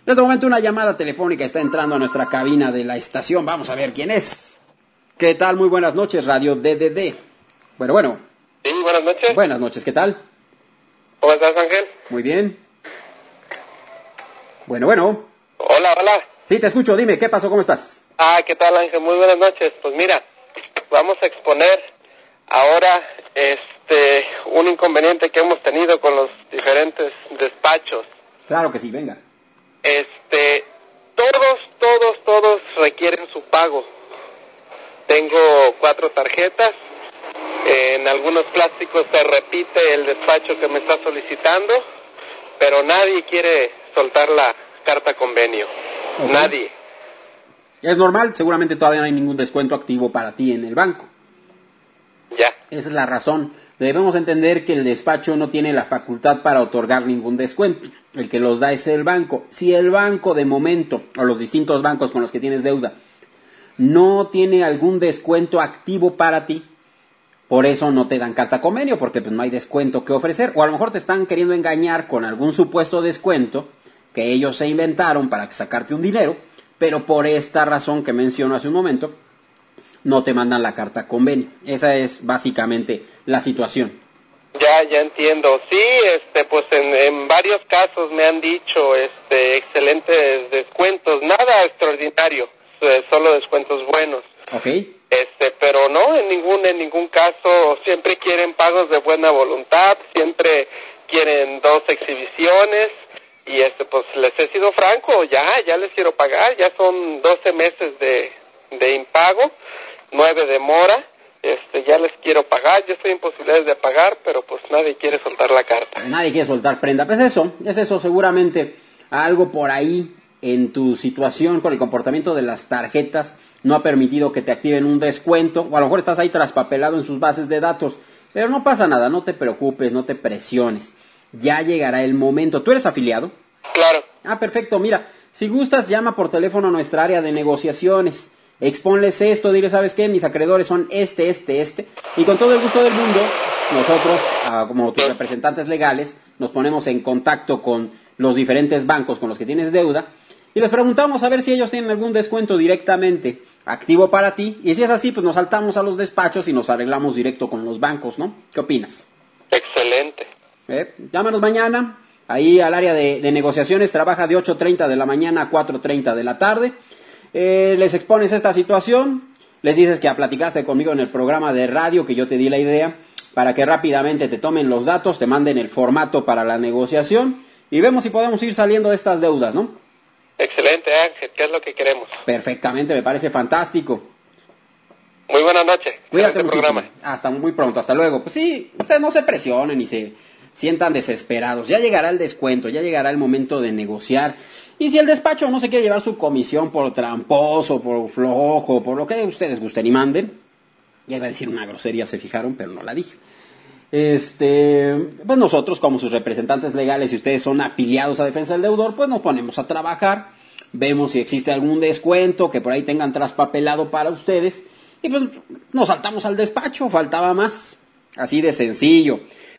En este momento una llamada telefónica está entrando a nuestra cabina de la estación. Vamos a ver quién es. ¿Qué tal? Muy buenas noches, Radio DDD. Bueno. Sí, buenas noches. Buenas noches, ¿qué tal? ¿Cómo estás, Ángel? Muy bien. Bueno. Hola. Sí, te escucho, dime, ¿qué pasó? ¿Cómo estás? ¿Qué tal, Ángel? Muy buenas noches. Pues mira, vamos a exponer ahora un inconveniente que hemos tenido con los diferentes despachos. Claro que sí, venga. Todos requieren su pago. Tengo 4 tarjetas. En algunos plásticos se repite el despacho que me está solicitando, pero nadie quiere soltar la carta convenio. Okay. Nadie. Es normal, seguramente todavía no hay ningún descuento activo para ti en el banco. Ya. Esa es la razón. Debemos entender que el despacho no tiene la facultad para otorgar ningún descuento. El que los da es el banco. Si el banco de momento, o los distintos bancos con los que tienes deuda, no tiene algún descuento activo para ti, por eso no te dan carta convenio, porque pues no hay descuento que ofrecer. O a lo mejor te están queriendo engañar con algún supuesto descuento que ellos se inventaron para sacarte un dinero, pero por esta razón que menciono hace un momento, no te mandan la carta convenio. Esa es básicamente la situación. Ya entiendo. Sí, pues en varios casos me han dicho, excelentes descuentos, nada extraordinario, solo descuentos buenos. Okay. Pero no, en ningún caso, siempre quieren pagos de buena voluntad, siempre quieren 2 exhibiciones, y pues les he sido franco, ya les quiero pagar, ya son 12 meses de impago, 9 de mora, ya les quiero pagar, yo estoy en posibilidades de pagar, pero pues nadie quiere soltar la carta. Nadie quiere soltar prenda, pues es eso, seguramente algo por ahí en tu situación con el comportamiento de las tarjetas no ha permitido que te activen un descuento, o a lo mejor estás ahí traspapelado en sus bases de datos, pero no pasa nada, no te preocupes, no te presiones, ya llegará el momento. ¿Tú eres afiliado? Claro. Perfecto, mira, si gustas llama por teléfono a nuestra área de negociaciones, exponles esto, dile, ¿sabes qué? Mis acreedores son y con todo el gusto del mundo, nosotros, como tus representantes legales, nos ponemos en contacto con los diferentes bancos con los que tienes deuda, y les preguntamos a ver si ellos tienen algún descuento directamente activo para ti, y si es así, pues nos saltamos a los despachos y nos arreglamos directo con los bancos, ¿no? ¿Qué opinas? Excelente. Llámanos mañana, ahí al área de negociaciones, trabaja de 8:30 de la mañana a 4:30 de la tarde, les expones esta situación, les dices que platicaste conmigo en el programa de radio, que yo te di la idea, para que rápidamente te tomen los datos, te manden el formato para la negociación, y vemos si podemos ir saliendo de estas deudas, ¿no? Excelente, Ángel, ¿qué es lo que queremos? Perfectamente, me parece fantástico. Muy buena noche. Cuídate muchísimo. Hasta muy pronto, hasta luego. Pues sí, ustedes no se presionen y se sientan desesperados. Ya llegará el descuento, ya llegará el momento de negociar. Y si el despacho no se quiere llevar su comisión por tramposo, por flojo, por lo que ustedes gusten y manden, ya iba a decir una grosería, se fijaron, pero no la dije. Pues nosotros como sus representantes legales, si ustedes son afiliados a Defensa del Deudor, pues nos ponemos a trabajar, vemos si existe algún descuento que por ahí tengan traspapelado para ustedes, y pues nos saltamos al despacho, faltaba más, así de sencillo.